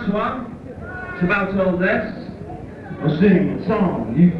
last one. It's about all this. I'll sing a song. You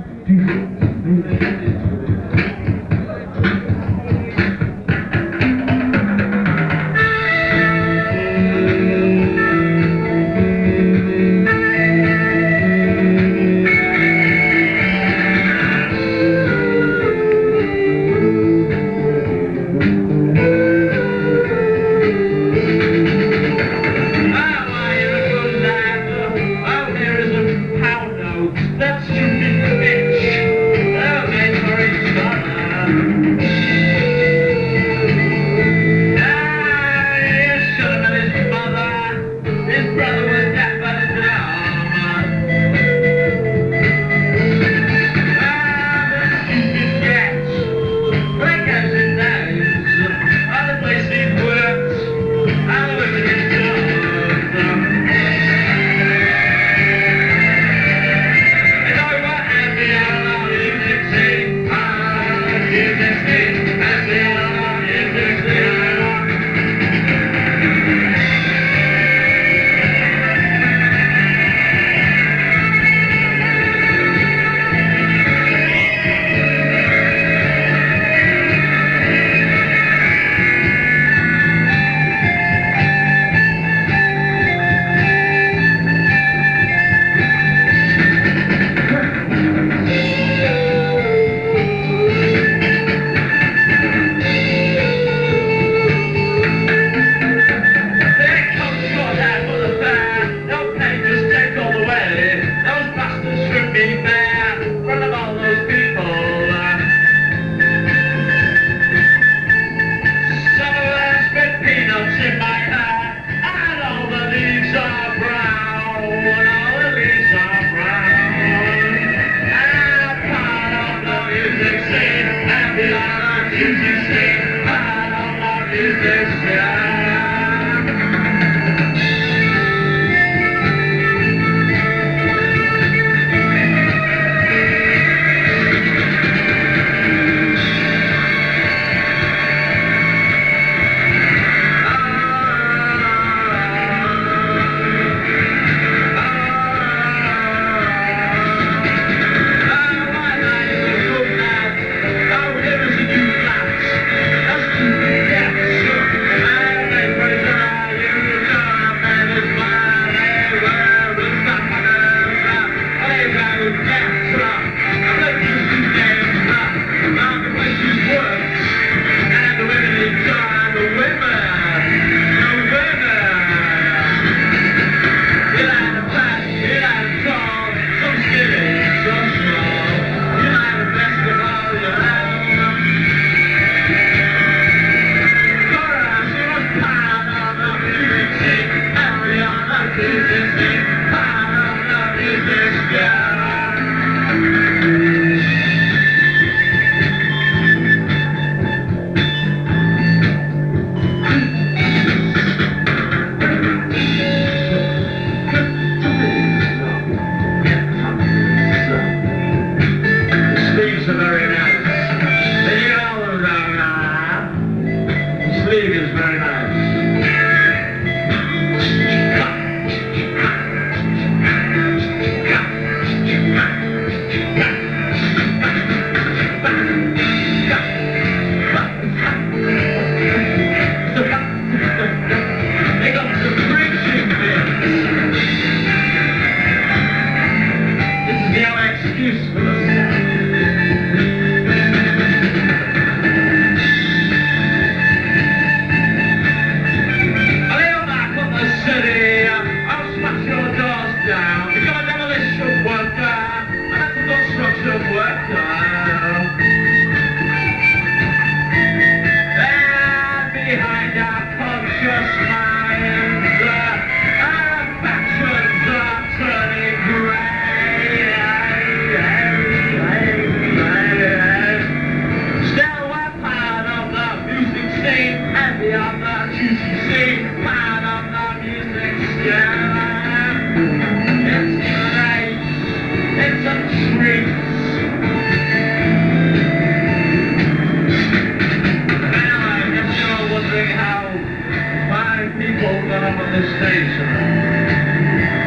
people that are on this station.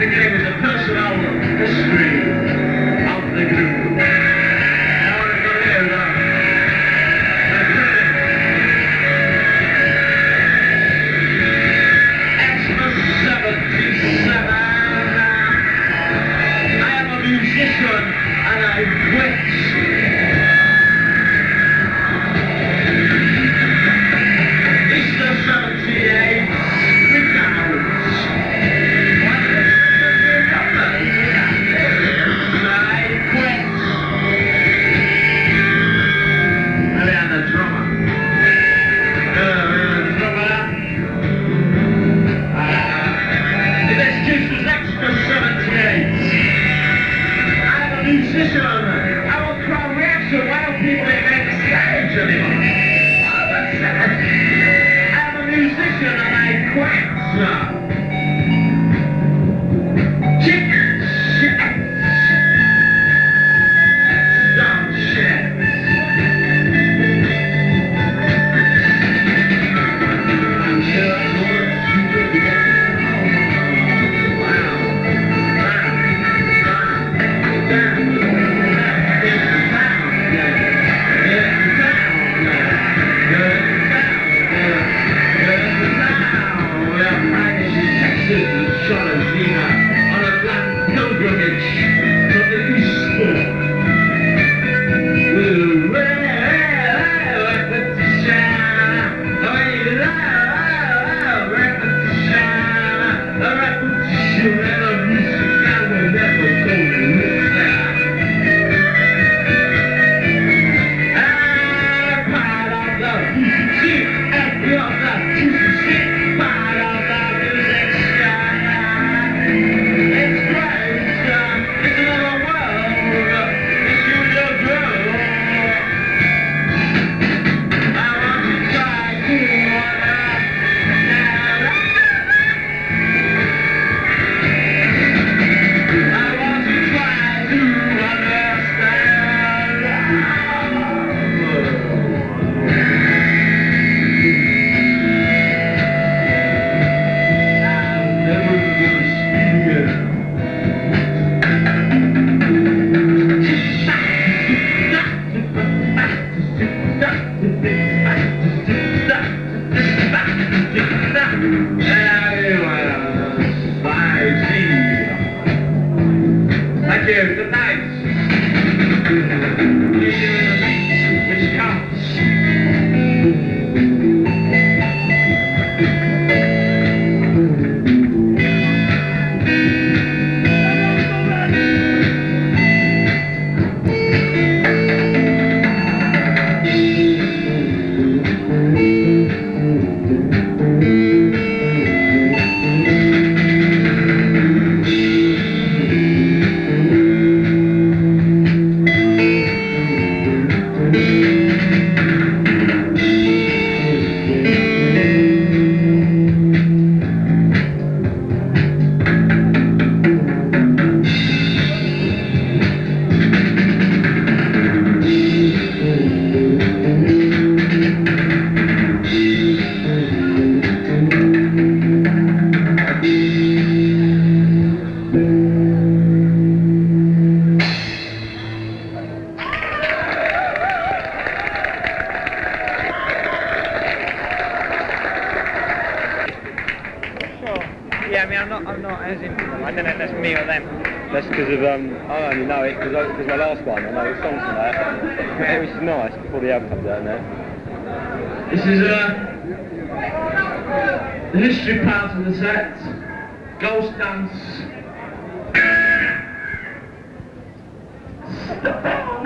beginning with the personal history of the group. Now we're going to hear the Xmas 77. I am a musician and I quit. Easter 78, freak out. Musician, I will crowd reaction. Why don't people make stage anymore? I'm a musician and I quit. Chicken shit. Dumb shit. I'm sure I'm going to do it. On a black pilgrimage from the Easter. Thank you, good night. Which counts. Yeah, I mean, I'm not as into them. I don't know if that's me or them. That's because of, I only know it because my last one, I know the songs from that. It was nice before the album comes out now. This is the history part of the set. Ghost Dance.